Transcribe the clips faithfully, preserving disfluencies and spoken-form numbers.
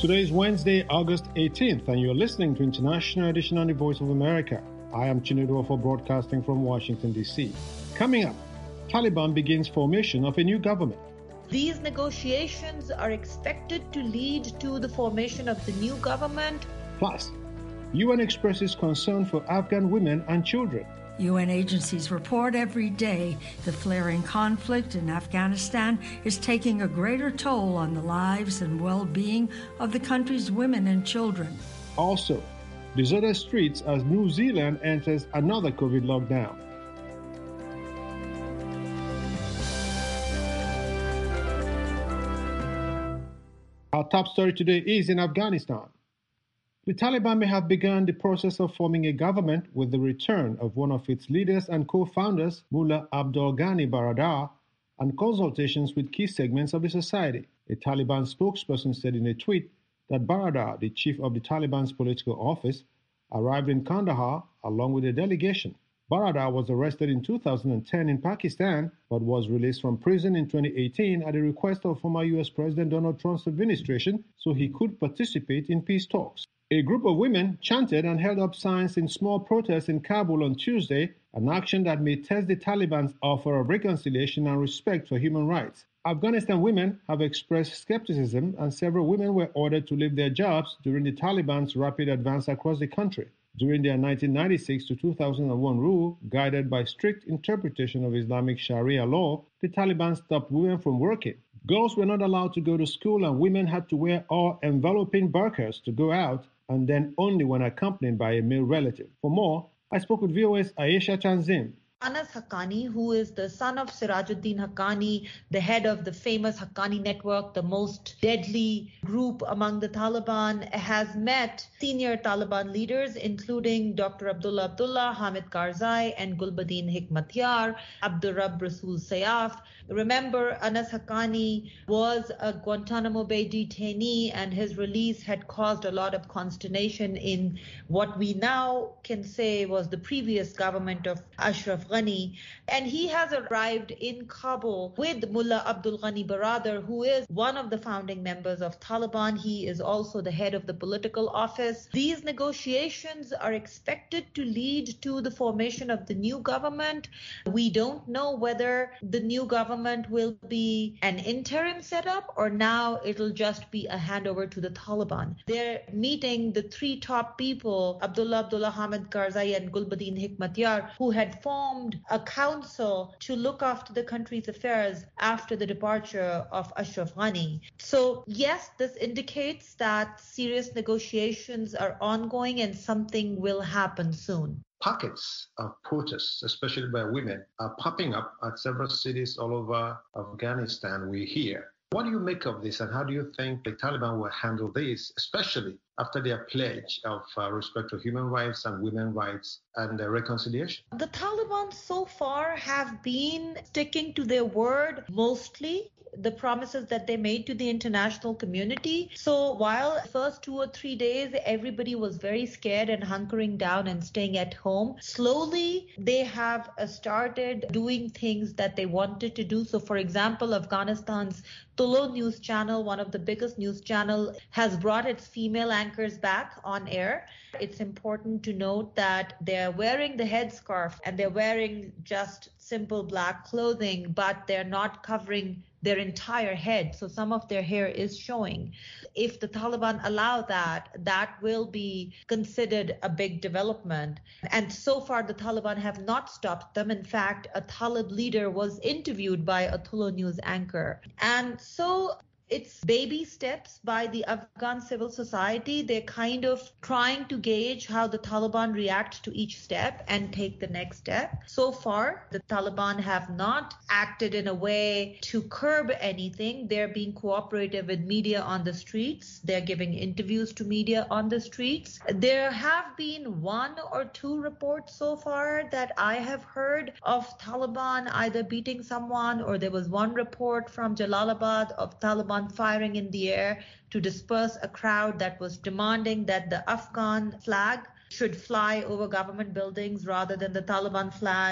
Today is Wednesday, August eighteenth, and you're listening to International Edition on the Voice of America. I am Chinedu for broadcasting from Washington, D C. Coming up, Taliban begins formation of a new government. These negotiations are expected to lead to the formation of the new government. Plus, U N expresses concern for Afghan women and children. U N agencies report every day the flaring conflict in Afghanistan is taking a greater toll on the lives and well-being of the country's women and children. Also, deserted streets as New Zealand enters another COVID lockdown. Our top story today is in Afghanistan. The Taliban may have begun the process of forming a government with the return of one of its leaders and co-founders, Mullah Abdul Ghani Baradar, and consultations with key segments of the society. A Taliban spokesperson said in a tweet that Baradar, the chief of the Taliban's political office, arrived in Kandahar along with a delegation. Baradar was arrested in two thousand ten in Pakistan, but was released from prison in twenty eighteen at the request of former U S President Donald Trump's administration so he could participate in peace talks. A group of women chanted and held up signs in small protests in Kabul on Tuesday, an action that may test the Taliban's offer of reconciliation and respect for human rights. Afghanistan women have expressed skepticism, and several women were ordered to leave their jobs during the Taliban's rapid advance across the country. During their nineteen ninety-six to two thousand one rule, guided by strict interpretation of Islamic Sharia law, the Taliban stopped women from working. Girls were not allowed to go to school, and women had to wear all enveloping burqas to go out, and then only when accompanied by a male relative. For more, I spoke with V O A's Ayesha Tanzim. Anas Haqqani, who is the son of Sirajuddin Haqqani, the head of the famous Haqqani network, the most deadly group among the Taliban, has met senior Taliban leaders, including Doctor Abdullah Abdullah, Hamid Karzai, and Gulbuddin Hekmatyar, Abdurrab Rasul Sayaf. Remember, Anas Haqqani was a Guantanamo Bay detainee, and his release had caused a lot of consternation in what we now can say was the previous government of Ashraf Ghani. And he has arrived in Kabul with Mullah Abdul Ghani Baradar, who is one of the founding members of Taliban. He is also the head of the political office. These negotiations are expected to lead to the formation of the new government. We don't know whether the new government will be an interim setup or now it'll just be a handover to the Taliban. They're meeting the three top people, Abdullah Abdullah, Hamid Karzai, and Gulbuddin Hekmatyar, who had formed a council to look after the country's affairs after the departure of Ashraf Ghani. So yes, this indicates that serious negotiations are ongoing and something will happen soon. Pockets of protests, especially by women, are popping up at several cities all over Afghanistan, we hear. What do you make of this, and how do you think the Taliban will handle this, especially after their pledge of uh, respect for human rights and women's rights and uh, reconciliation? The Taliban so far have been sticking to their word, mostly the promises that they made to the international community. So while the first two or three days, everybody was very scared and hunkering down and staying at home, slowly they have started doing things that they wanted to do. So for example, Afghanistan's Tulo news channel, one of the biggest news channel, has brought its female anchors back on air. It's important to note that they're wearing the headscarf and they're wearing just simple black clothing, but they're not covering their entire head. So some of their hair is showing. If the Taliban allow that, that will be considered a big development. And so far, the Taliban have not stopped them. In fact, a Talib leader was interviewed by a Tulo news anchor. And so it's baby steps by the Afghan civil society. They're kind of trying to gauge how the Taliban react to each step and take the next step. So far, the Taliban have not acted in a way to curb anything. They're being cooperative with media on the streets. They're giving interviews to media on the streets. There have been one or two reports so far that I have heard of Taliban either beating someone, or there was one report from Jalalabad of Taliban firing in the air to disperse a crowd that was demanding that the Afghan flag should fly over government buildings rather than the Taliban flag.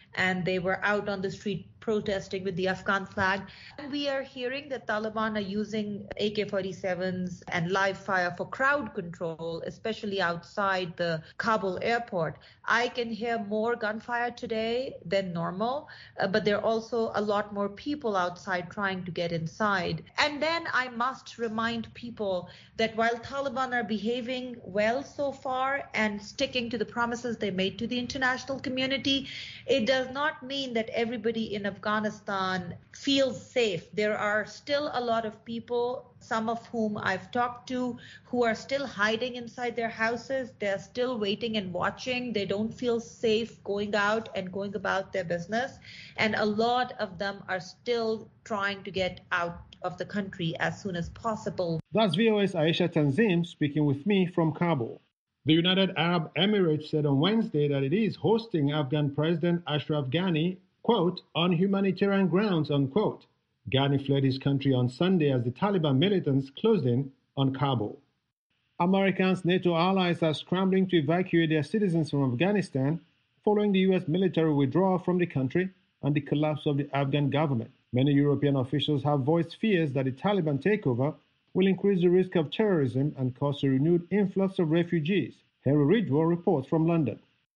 and they were out on the street protesting with the Afghan flag. And we are hearing that Taliban are using A K forty-sevens and live fire for crowd control, especially outside the Kabul airport. I can hear more gunfire today than normal, uh, but there are also a lot more people outside trying to get inside. And then I must remind people that while Taliban are behaving well so far and sticking to the promises they made to the international community, it does not mean that everybody in Afghanistan feels safe. There are still a lot of people, some of whom I've talked to, who are still hiding inside their houses. They're still waiting and watching. They don't feel safe going out and going about their business. And a lot of them are still trying to get out of the country as soon as possible. That's V O A's Aisha Tanzim speaking with me from Kabul. The United Arab Emirates said on Wednesday that it is hosting Afghan President Ashraf Ghani, quote, on humanitarian grounds, unquote. Ghani fled his country on Sunday as the Taliban militants closed in on Kabul. America's NATO allies are scrambling to evacuate their citizens from Afghanistan following the U S military withdrawal from the country and the collapse of the Afghan government. Many European officials have voiced fears that the Taliban takeover will increase the risk of terrorism and cause a renewed influx of refugees. Henry Ridgwell reports from London.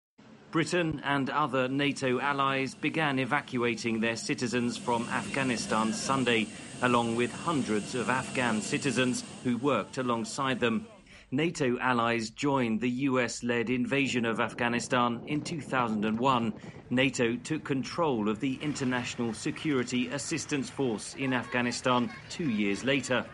Britain and other NATO allies began evacuating their citizens from Afghanistan Sunday, along with hundreds of Afghan citizens who worked alongside them. NATO allies joined the U S-led invasion of Afghanistan in two thousand one. NATO took control of the International Security Assistance Force in Afghanistan two years later.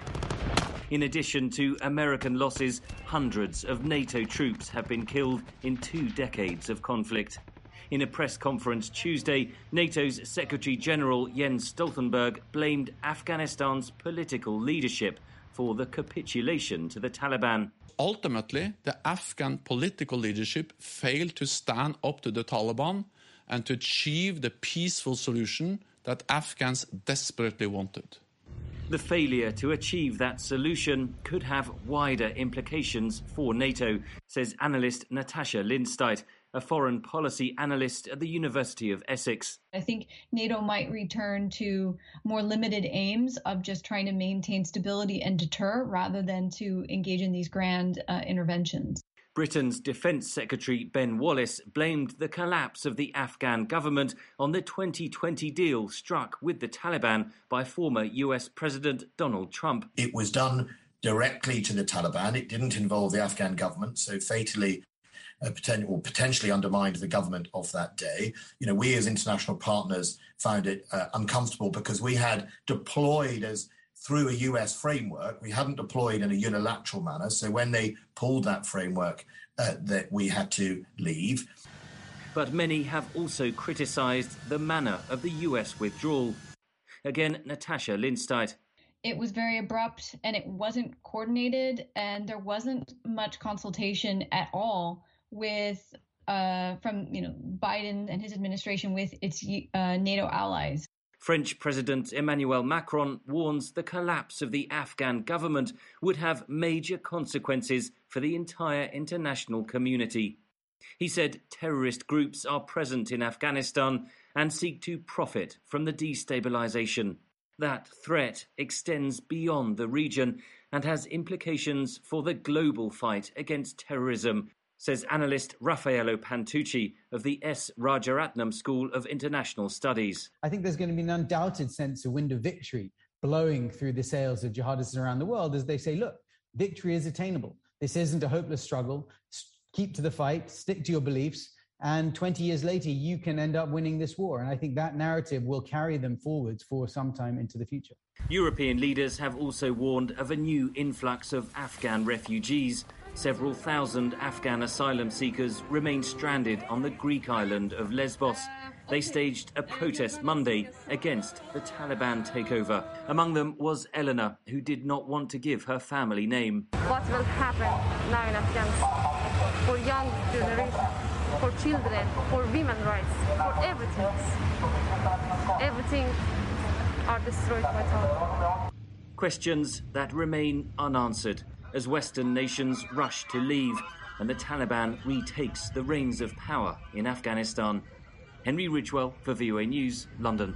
In addition to American losses, hundreds of NATO troops have been killed in two decades of conflict. In a press conference Tuesday, NATO's Secretary-General Jens Stoltenberg blamed Afghanistan's political leadership for the capitulation to the Taliban. Ultimately, the Afghan political leadership failed to stand up to the Taliban and to achieve the peaceful solution that Afghans desperately wanted. The failure to achieve that solution could have wider implications for NATO, says analyst Natasha Lindstedt, a foreign policy analyst at the University of Essex. I think NATO might return to more limited aims of just trying to maintain stability and deter rather than to engage in these grand uh, interventions. Britain's Defence Secretary Ben Wallace blamed the collapse of the Afghan government on the twenty twenty deal struck with the Taliban by former U S President Donald Trump. It was done directly to the Taliban. It didn't involve the Afghan government, so fatally uh, poten- or potentially undermined the government of that day. You know, we as international partners found it uh, uncomfortable because we had deployed as through a U S framework. We hadn't deployed in a unilateral manner. So when they pulled that framework, uh, that we had to leave. But many have also criticised the manner of the U S withdrawal. Again, Natasha Lindstedt. It was very abrupt and it wasn't coordinated, and there wasn't much consultation at all with uh, from you know Biden and his administration with its uh, NATO allies. French President Emmanuel Macron warns the collapse of the Afghan government would have major consequences for the entire international community. He said terrorist groups are present in Afghanistan and seek to profit from the destabilization. That threat extends beyond the region and has implications for the global fight against terrorism, says analyst Raffaello Pantucci of the S. Rajaratnam School of International Studies. I think there's going to be an undoubted sense of wind of victory blowing through the sails of jihadists around the world as they say, look, victory is attainable. This isn't a hopeless struggle. Keep to the fight, stick to your beliefs, and twenty years later, you can end up winning this war. And I think that narrative will carry them forwards for some time into the future. European leaders have also warned of a new influx of Afghan refugees. Several thousand Afghan asylum seekers remain stranded on the Greek island of Lesbos. They staged a protest Monday against the Taliban takeover. Among them was Eleanor, who did not want to give her family name. What will happen now in Afghanistan for young generation, for children, for women's rights, for everything? Everything are destroyed by Taliban. Questions that remain unanswered as Western nations rush to leave and the Taliban retakes the reins of power in Afghanistan. Henry Ridgewell for V O A News, London.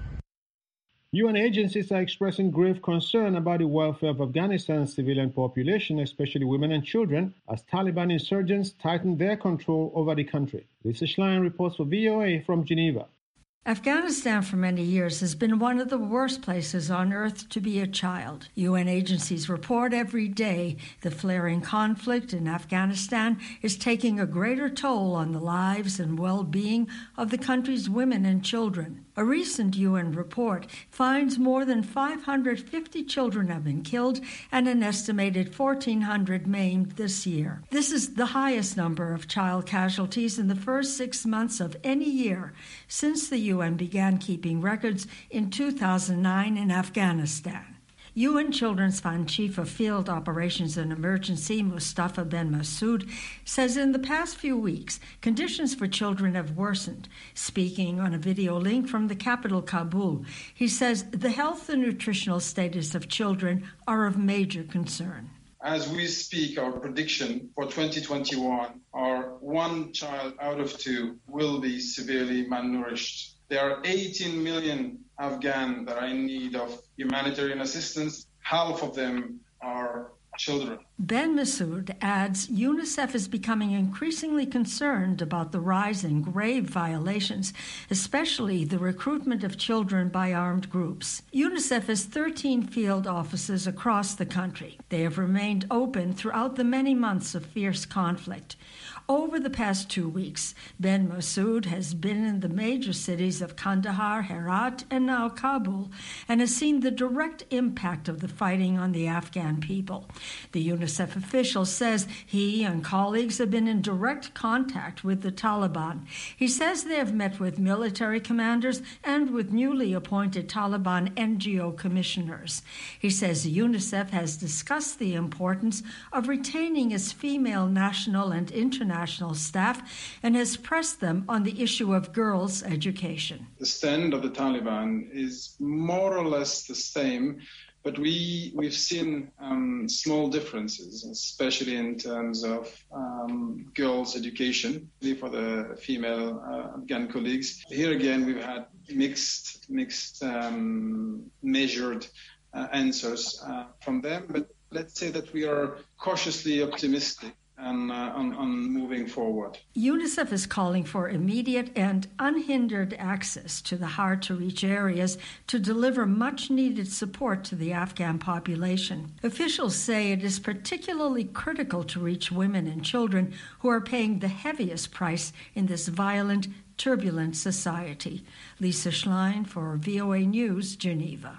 U N agencies are expressing grave concern about the welfare of Afghanistan's civilian population, especially women and children, as Taliban insurgents tighten their control over the country. Lisa Schlein reports for V O A from Geneva. Afghanistan for many years has been one of the worst places on earth to be a child. U N agencies report every day the flaring conflict in Afghanistan is taking a greater toll on the lives and well-being of the country's women and children. A recent U N report finds more than five hundred fifty children have been killed and an estimated fourteen hundred maimed this year. This is the highest number of child casualties in the first six months of any year since the U N began keeping records in two thousand nine in Afghanistan. U N Children's Fund Chief of Field Operations and Emergency, Mustafa Ben Masoud, says in the past few weeks, conditions for children have worsened. Speaking on a video link from the capital, Kabul, he says the health and nutritional status of children are of major concern. As we speak, our prediction for twenty twenty-one are one child out of two will be severely malnourished. There are eighteen million Afghans that are in need of humanitarian assistance. Half of them are children. Ben Masoud adds UNICEF is becoming increasingly concerned about the rise in grave violations, especially the recruitment of children by armed groups. UNICEF has thirteen field offices across the country. They have remained open throughout the many months of fierce conflict. Over the past two weeks, Ben Masoud has been in the major cities of Kandahar, Herat, and now Kabul, and has seen the direct impact of the fighting on the Afghan people. The UNICEF official says he and colleagues have been in direct contact with the Taliban. He says they have met with military commanders and with newly appointed Taliban N G O commissioners. He says UNICEF has discussed the importance of retaining its female national and international national staff and has pressed them on the issue of girls' education. The stand of the Taliban is more or less the same, but we, we've seen um, small differences, especially in terms of um, girls' education for the female uh, Afghan colleagues. Here again, we've had mixed, mixed um, measured uh, answers uh, from them, but let's say that we are cautiously optimistic And, uh, on, on moving forward. UNICEF is calling for immediate and unhindered access to the hard-to-reach areas to deliver much-needed support to the Afghan population. Officials say it is particularly critical to reach women and children who are paying the heaviest price in this violent, turbulent society. Lisa Schlein for V O A News, Geneva.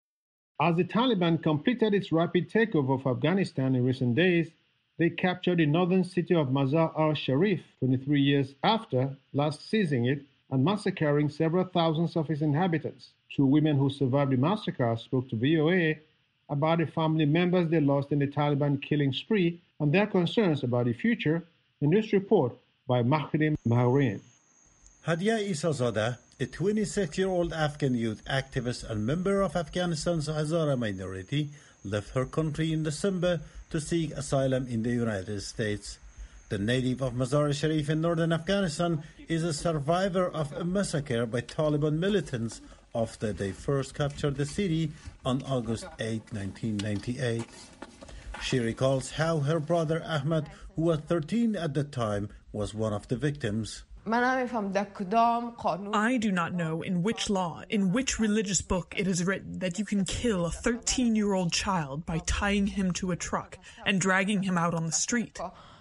As the Taliban completed its rapid takeover of Afghanistan in recent days, they captured the northern city of Mazar al-Sharif twenty-three years after last seizing it and massacring several thousands of its inhabitants. Two women who survived the massacre spoke to V O A about the family members they lost in the Taliban killing spree and their concerns about the future in this report by Mahdim Mahreen. Hadia Isazadeh, a twenty-six-year-old Afghan youth activist and member of Afghanistan's Hazara minority, left her country in December to seek asylum in the United States. The native of Mazar-e-Sharif in northern Afghanistan is a survivor of a massacre by Taliban militants after they first captured the city on August eighth, nineteen ninety-eight. She recalls how her brother Ahmad, who was thirteen at the time, was one of the victims. I do not know in which law, in which religious book it is written that you can kill a thirteen-year-old child by tying him to a truck and dragging him out on the street.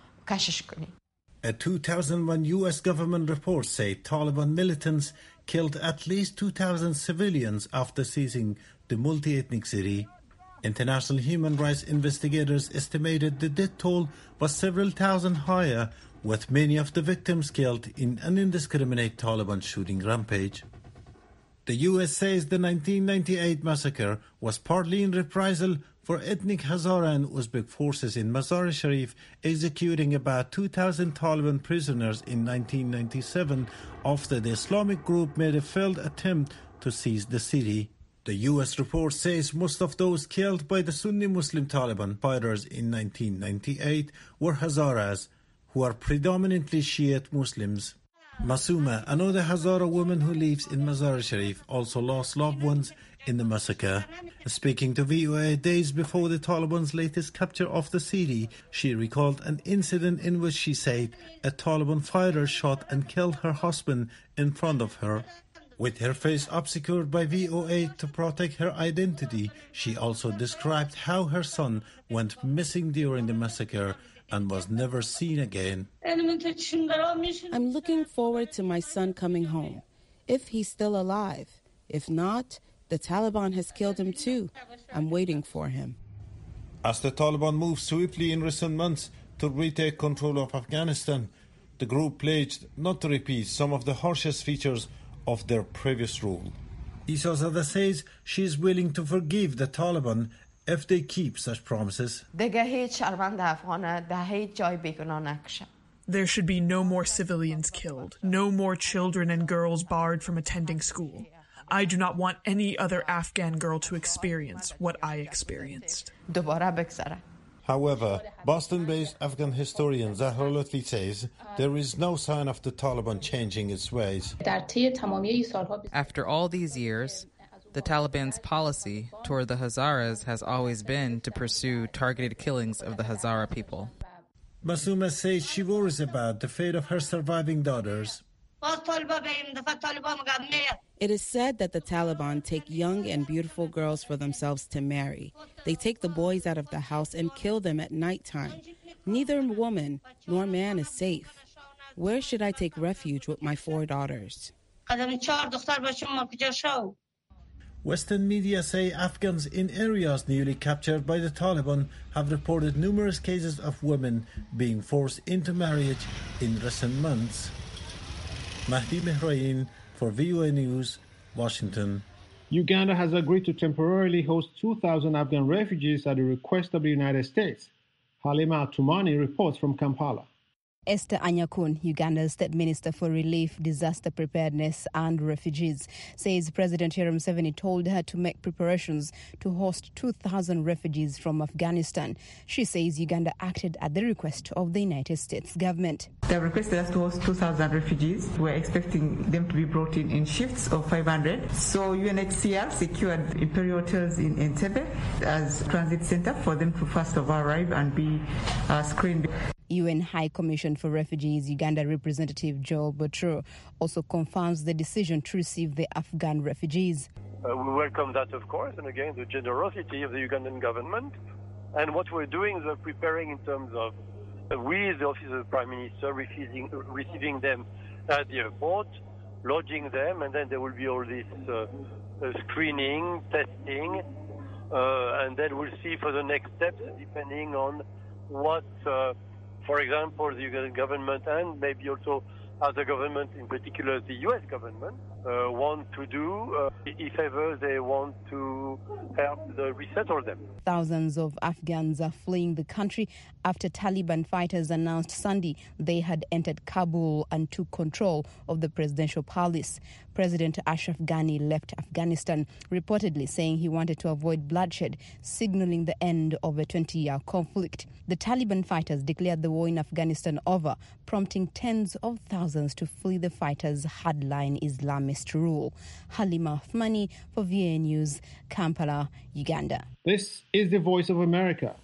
A two thousand one U S government report says Taliban militants killed at least two thousand civilians after seizing the multi-ethnic city. International human rights investigators estimated the death toll was several thousand higher, with many of the victims killed in an indiscriminate Taliban shooting rampage. The U S says the nineteen ninety-eight massacre was partly in reprisal for ethnic Hazara and Uzbek forces in Mazar-e-Sharif executing about two thousand Taliban prisoners in nineteen ninety-seven after the Islamic group made a failed attempt to seize the city. The U S report says most of those killed by the Sunni Muslim Taliban fighters in nineteen ninety-eight were Hazaras, who are predominantly Shiite Muslims. Masuma, another Hazara woman who lives in Mazar-e-Sharif, also lost loved ones in the massacre. Speaking to V O A days before the Taliban's latest capture of the city, she recalled an incident in which she said a Taliban fighter shot and killed her husband in front of her. With her face obscured by V O A to protect her identity, she also described how her son went missing during the massacre and was never seen again. I'm looking forward to my son coming home, if he's still alive. If not, the Taliban has killed him too. I'm waiting for him. As the Taliban moved swiftly in recent months to retake control of Afghanistan, the group pledged not to repeat some of the harshest features of their previous rule. Isazadeh says she is willing to forgive the Taliban if they keep such promises. There should be no more civilians killed, no more children and girls barred from attending school. I do not want any other Afghan girl to experience what I experienced. However, Boston-based Afghan historian Zahra Lutfi says there is no sign of the Taliban changing its ways. After all these years, the Taliban's policy toward the Hazaras has always been to pursue targeted killings of the Hazara people. Masuma says she worries about the fate of her surviving daughters. It is said that the Taliban take young and beautiful girls for themselves to marry. They take the boys out of the house and kill them at nighttime. Neither woman nor man is safe. Where should I take refuge with my four daughters? Western media say Afghans in areas newly captured by the Taliban have reported numerous cases of women being forced into marriage in recent months. Mahdi Mehrain for V O A News, Washington. Uganda has agreed to temporarily host two thousand Afghan refugees at the request of the United States. Halima Atumani reports from Kampala. Esther Anyakun, Uganda's State Minister for Relief, Disaster Preparedness and Refugees, says President Yoweri Museveni told her to make preparations to host two thousand refugees from Afghanistan. She says Uganda acted at the request of the United States government. They requested us to host two thousand refugees. We're expecting them to be brought in in shifts of five hundred. So U N H C R secured Imperial Hotels in Entebbe as a transit center for them to first of all arrive and be uh, screened. U N High Commission for Refugees Uganda representative Joel Botro also confirms the decision to receive the Afghan refugees. Uh, we welcome that, of course, and again, the generosity of the Ugandan government. And what we're doing is we're preparing in terms of, uh, with the Office of the Prime Minister, receiving, receiving them at the airport, lodging them, and then there will be all this uh, uh, screening, testing, uh, and then we'll see for the next steps, depending on what... Uh, For example, the Ugandan government and maybe also other government, in particular the U S government, uh, want to do uh, if ever they want to help the resettle them. Thousands of Afghans are fleeing the country after Taliban fighters announced Sunday they had entered Kabul and took control of the presidential palace. President Ashraf Ghani left Afghanistan, reportedly saying he wanted to avoid bloodshed, signaling the end of a twenty-year conflict. The Taliban fighters declared the war in Afghanistan over, prompting tens of thousands to flee the fighters' hardline Islamist rule. Halima Othmani for V O A News, Kampala, Uganda. This is the Voice of America.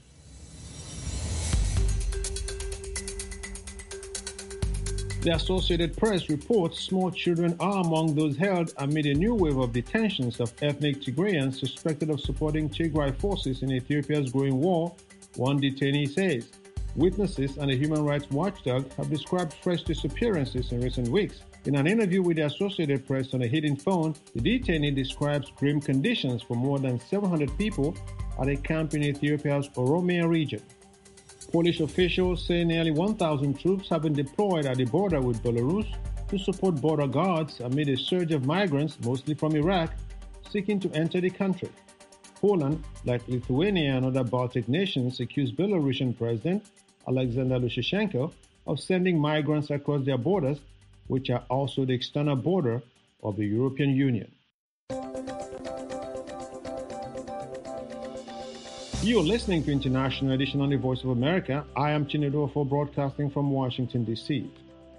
The Associated Press reports small children are among those held amid a new wave of detentions of ethnic Tigrayans suspected of supporting Tigray forces in Ethiopia's growing war, one detainee says. Witnesses and a human rights watchdog have described fresh disappearances in recent weeks. In an interview with the Associated Press on a hidden phone, the detainee describes grim conditions for more than seven hundred people at a camp in Ethiopia's Oromia region. Polish officials say nearly one thousand troops have been deployed at the border with Belarus to support border guards amid a surge of migrants, mostly from Iraq, seeking to enter the country. Poland, like Lithuania and other Baltic nations, accused Belarusian President Alexander Lukashenko of sending migrants across their borders, which are also the external border of the European Union. You're listening to International Edition on the Voice of America. I am Chinedu for broadcasting from Washington, D C.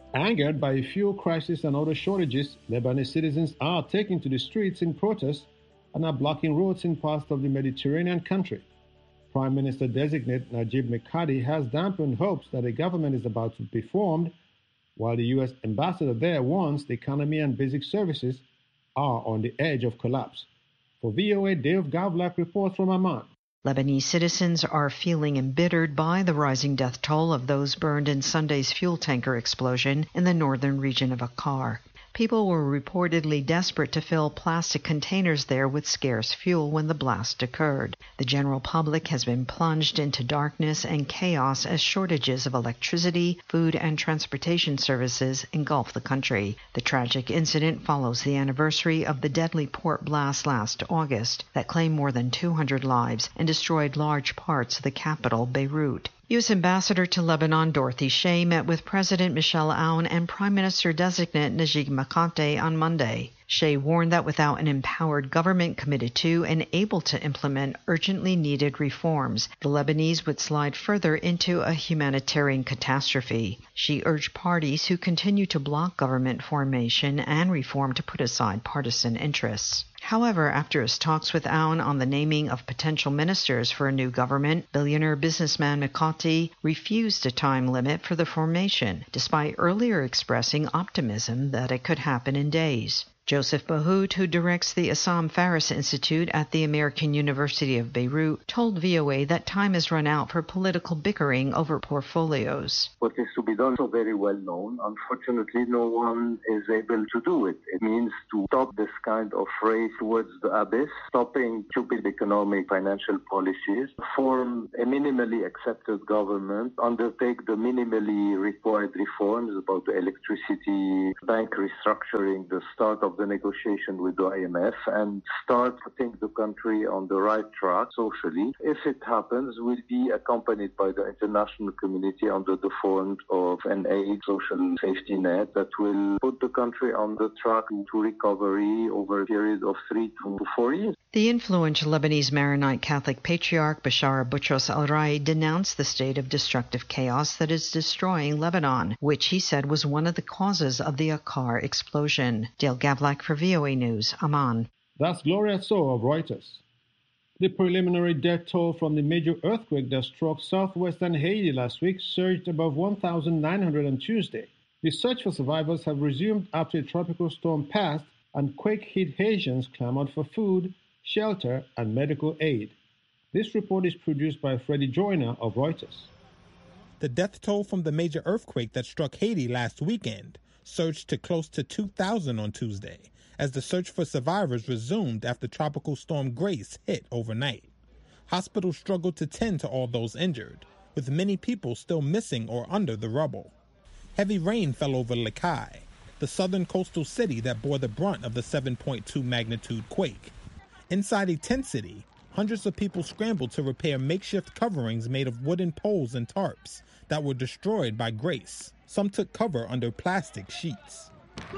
Angered by a fuel crisis and other shortages, Lebanese citizens are taking to the streets in protest and are blocking roads in parts of the Mediterranean country. Prime Minister-designate Najib Mikati has dampened hopes that a government is about to be formed, while the U S ambassador there warns the economy and basic services are on the edge of collapse. For V O A, Dave Gavlak reports from Amman. Lebanese citizens are feeling embittered by the rising death toll of those burned in Sunday's fuel tanker explosion in the northern region of Akkar. People were reportedly desperate to fill plastic containers there with scarce fuel when the blast occurred. The general public has been plunged into darkness and chaos as shortages of electricity, food, and transportation services engulf the country. The tragic incident follows the anniversary of the deadly port blast last August that claimed more than two hundred lives and destroyed large parts of the capital, Beirut. U S Ambassador to Lebanon Dorothy Shea met with President Michel Aoun and Prime Minister-designate Najib Mikati on Monday. Shea warned that without an empowered government committed to and able to implement urgently needed reforms, the Lebanese would slide further into a humanitarian catastrophe. She urged parties who continue to block government formation and reform to put aside partisan interests. However, after his talks with Aoun on the naming of potential ministers for a new government, billionaire businessman Mikati refused a time limit for the formation, despite earlier expressing optimism that it could happen in days. Joseph Bahout, who directs the Assam Faris Institute at the American University of Beirut, told V O A that time has run out for political bickering over portfolios. What is to be done is so very well known. Unfortunately, no one is able to do it. It means to stop this kind of race towards the abyss, stopping stupid economic financial policies, form a minimally accepted government, undertake the minimally required reforms about the electricity, bank restructuring, the start of the negotiation with the I M F, and start putting the country on the right track socially. If it happens, will be accompanied by the international community under the form of an aid social safety net that will put the country on the track to recovery over a period of three to four years. The influential Lebanese Maronite Catholic Patriarch Bashar Boutros al-Rai denounced the state of destructive chaos that is destroying Lebanon, which he said was one of the causes of the Akkar explosion. Dale Gavlak for V O A News, Amman. That's Gloria So of Reuters. The preliminary death toll from the major earthquake that struck southwestern Haiti last week surged above one thousand nine hundred on Tuesday. The search for survivors have resumed after a tropical storm passed and quake-hit Haitians clamored for food, shelter, and medical aid. This report is produced by Freddie Joyner of Reuters. The death toll from the major earthquake that struck Haiti last weekend surged to close to two thousand on Tuesday, as the search for survivors resumed after Tropical Storm Grace hit overnight. Hospitals struggled to tend to all those injured, with many people still missing or under the rubble. Heavy rain fell over Lekai, the southern coastal city that bore the brunt of the seven point two magnitude quake. Inside a tent city, hundreds of people scrambled to repair makeshift coverings made of wooden poles and tarps that were destroyed by Grace. Some took cover under plastic sheets.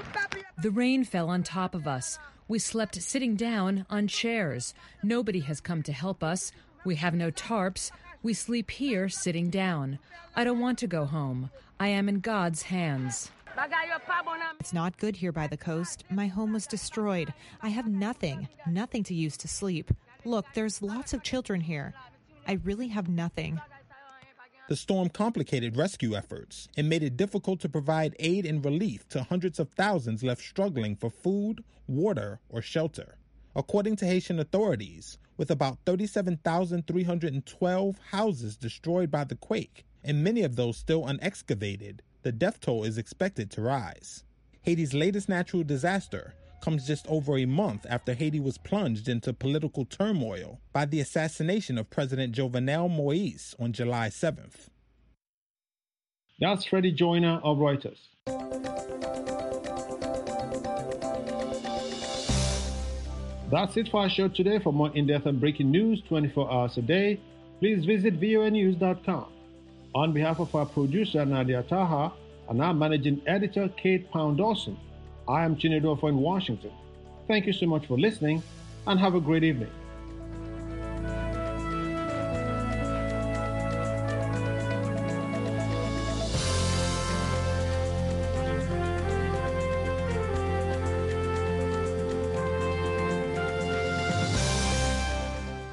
The rain fell on top of us. We slept sitting down on chairs. Nobody has come to help us. We have no tarps. We sleep here sitting down. I don't want to go home. I am in God's hands. It's not good here by the coast. My home was destroyed. I have nothing, nothing to use to sleep. Look, there's lots of children here. I really have nothing. The storm complicated rescue efforts and made it difficult to provide aid and relief to hundreds of thousands left struggling for food, water, or shelter. According to Haitian authorities, with about thirty-seven thousand three hundred twelve houses destroyed by the quake, and many of those still unexcavated, the death toll is expected to rise. Haiti's latest natural disaster comes just over a month after Haiti was plunged into political turmoil by the assassination of President Jovenel Moïse on July seventh. That's Freddie Joyner of Reuters. That's it for our show today. For more in-depth and breaking news twenty-four hours a day, please visit V O A news dot com. On behalf of our producer, Nadia Taha, and our managing editor, Kate Pound-Dawson, I am Chinedu in Washington. Thank you so much for listening, and have a great evening.